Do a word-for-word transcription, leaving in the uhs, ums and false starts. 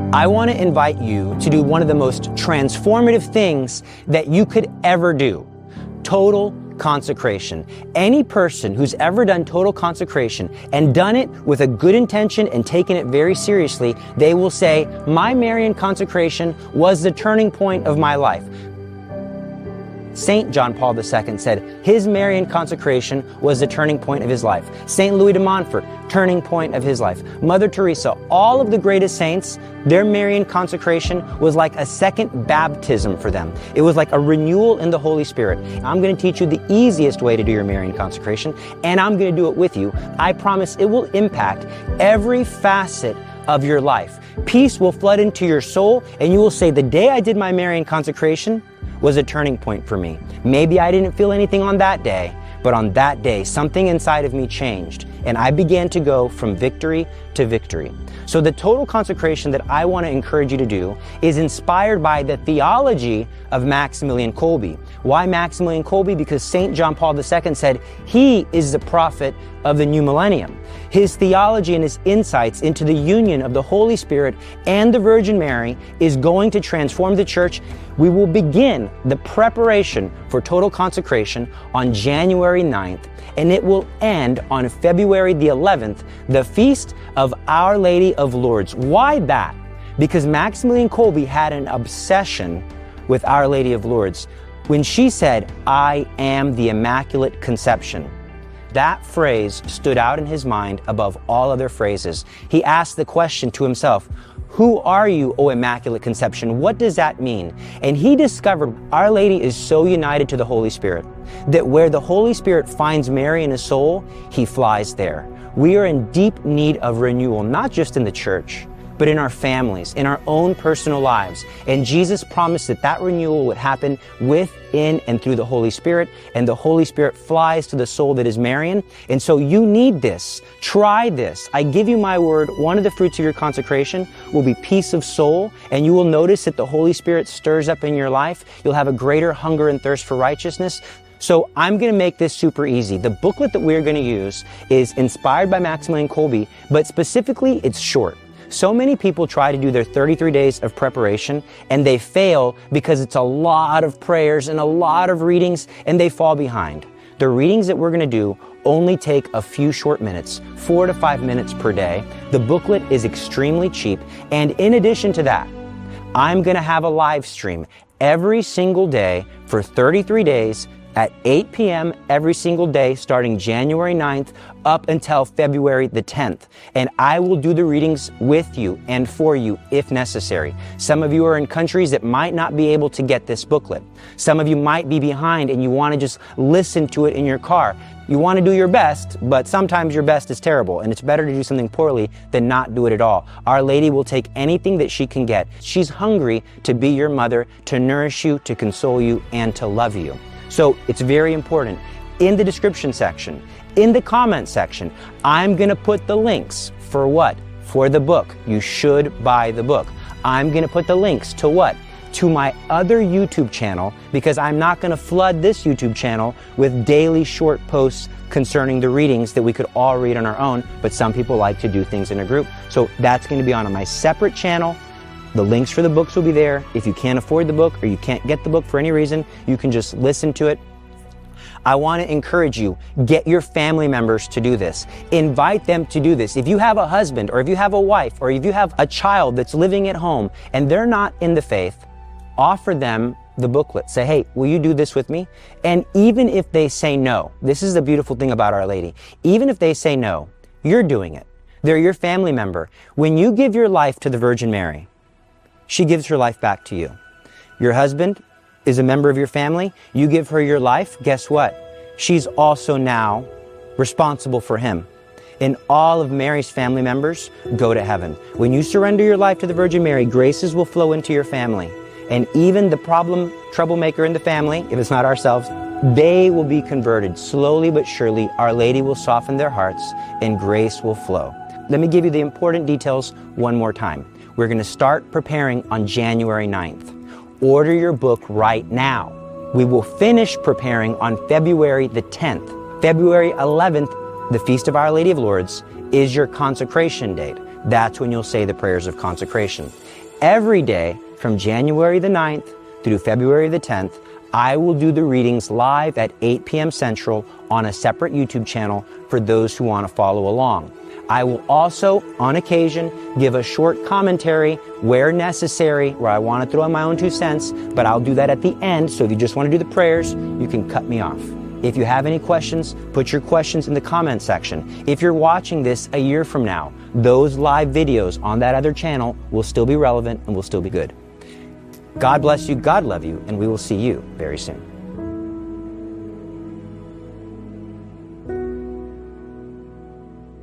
I want to invite you to do one of the most transformative things that you could ever do. Total consecration. Any person who's ever done total consecration and done it with a good intention and taken it very seriously, they will say, my Marian consecration was the turning point of my life. Saint John Paul the Second said his Marian consecration was the turning point of his life. Saint Louis de Montfort, turning point of his life. Mother Teresa, all of the greatest saints, their Marian consecration was like a second baptism for them. It was like a renewal in the Holy Spirit. I'm going to teach you the easiest way to do your Marian consecration, and I'm going to do it with you. I promise it will impact every facet of your life. Peace will flood into your soul, and you will say, the day I did my Marian consecration was a turning point for me. Maybe I didn't feel anything on that day, but on that day, something inside of me changed, and I began to go from victory to victory. So the total consecration that I want to encourage you to do is inspired by the theology of Maximilian Kolbe. Why Maximilian Kolbe? Because Saint John Paul the Second said he is the prophet of the new millennium. His theology and his insights into the union of the Holy Spirit and the Virgin Mary is going to transform the church. We will begin the preparation for total consecration on January ninth, and it will end on February the eleventh, the feast of Our Lady of Lourdes. Why that? Because Maximilian Kolbe had an obsession with Our Lady of Lourdes. When she said, I am the Immaculate Conception, that phrase stood out in his mind above all other phrases. He asked the question to himself, who are you, O Immaculate Conception? What does that mean? And he discovered Our Lady is so united to the Holy Spirit that where the Holy Spirit finds Mary in his soul, he flies there. We are in deep need of renewal, not just in the church, but in our families, in our own personal lives. And Jesus promised that that renewal would happen within and through the Holy Spirit, and the Holy Spirit flies to the soul that is Marian. And so you need this. Try this. I give you my word, one of the fruits of your consecration will be peace of soul, and you will notice that the Holy Spirit stirs up in your life. You'll have a greater hunger and thirst for righteousness. So I'm going to make this super easy. The booklet that we're going to use is inspired by Maximilian Kolbe, but specifically it's short. So many people try to do their thirty-three days of preparation and they fail because it's a lot of prayers and a lot of readings and they fall behind. The readings that we're going to do only take a few short minutes, four to five minutes per day. The booklet is extremely cheap. And in addition to that, I'm going to have a live stream every single day for thirty-three days at eight p m every single day starting January ninth up until February the tenth. And I will do the readings with you and for you if necessary. Some of you are in countries that might not be able to get this booklet. Some of you might be behind and you want to just listen to it in your car. You want to do your best, but sometimes your best is terrible, and it's better to do something poorly than not do it at all. Our Lady will take anything that she can get. She's hungry to be your mother, to nourish you, to console you, and to love you. So it's very important. In the description section, in the comment section, I'm going to put the links for what? For the book. You should buy the book. I'm going to put the links to what? To my other YouTube channel, because I'm not going to flood this YouTube channel with daily short posts concerning the readings that we could all read on our own, but some people like to do things in a group. So that's going to be on my separate channel. The links for the books will be there. If you can't afford the book or you can't get the book for any reason, you can just listen to it. I want to encourage you, get your family members to do this. Invite them to do this. If you have a husband or if you have a wife or if you have a child that's living at home and they're not in the faith, offer them the booklet. Say, hey, will you do this with me? And even if they say no, this is the beautiful thing about Our Lady. Even if they say no, you're doing it. They're your family member. When you give your life to the Virgin Mary, she gives her life back to you. Your husband is a member of your family. You give her your life. Guess what? She's also now responsible for him. And all of Mary's family members go to heaven. When you surrender your life to the Virgin Mary, graces will flow into your family. And even the problem troublemaker in the family, if it's not ourselves, they will be converted. Slowly but surely, Our Lady will soften their hearts and grace will flow. Let me give you the important details one more time. We're going to start preparing on January ninth. Order your book right now. We will finish preparing on February the tenth. February eleventh, the Feast of Our Lady of Lourdes, is your consecration date. that's when you'll say the prayers of consecration. Every day from January the ninth through February the tenth, I will do the readings live at eight p m Central on a separate YouTube channel for those who want to follow along. I will also, on occasion, give a short commentary where necessary, where I want to throw in my own two cents, but I'll do that at the end, so if you just want to do the prayers, you can cut me off. If you have any questions, put your questions in the comment section. If you're watching this a year from now, those live videos on that other channel will still be relevant and will still be good. God bless you, God love you, and we will see you very soon.